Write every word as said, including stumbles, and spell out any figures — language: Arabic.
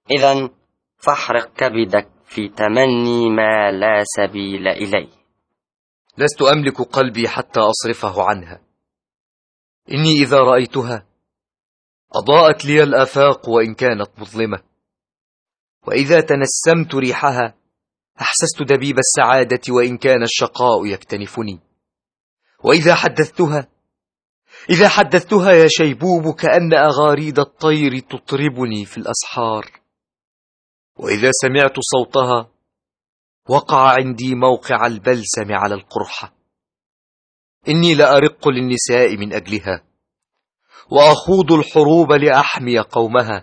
إذن فاحرق كبدك في تمني ما لا سبيل إليه. لست أملك قلبي حتى أصرفه عنها. إني إذا رأيتها أضاءت لي الآفاق وإن كانت مظلمة، وإذا تنسمت ريحها أحسست دبيب السعادة وإن كان الشقاء يكتنفني. وإذا حدثتها إذا حدثتها يا شيبوب كأن أغاريد الطير تطربني في الأسحار. وإذا سمعت صوتها وقع عندي موقع البلسم على القرحة. إني لأرق للنساء من أجلها، وأخوض الحروب لأحمي قومها،